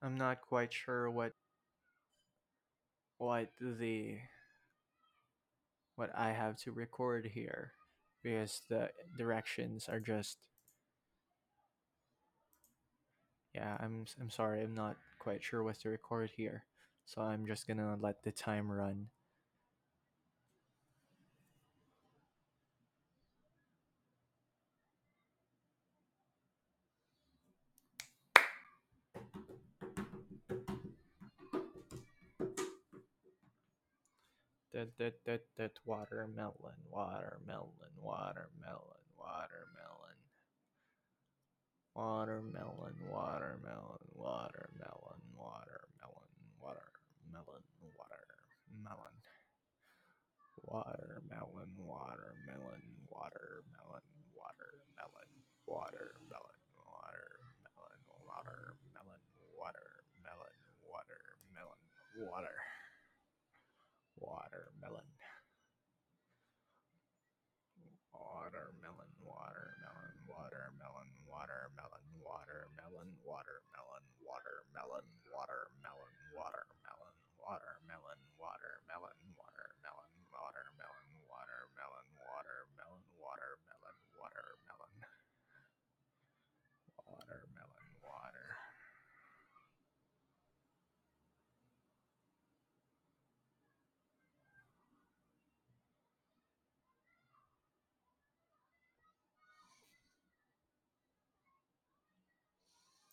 I'm not quite sure what the what I have to record here because the directions are just yeah, I'm sorry. I'm not quite sure what to record here. So I'm just going to let the time run. That watermelon, watermelon, watermelon, watermelon. Watermelon, watermelon, watermelon, watermelon, watermelon, watermelon. Watermelon, watermelon, watermelon, watermelon, watermelon, watermelon, watermelon, watermelon, watermelon, watermelon, watermelon, watermelon, watermelon, watermelon, watermelon,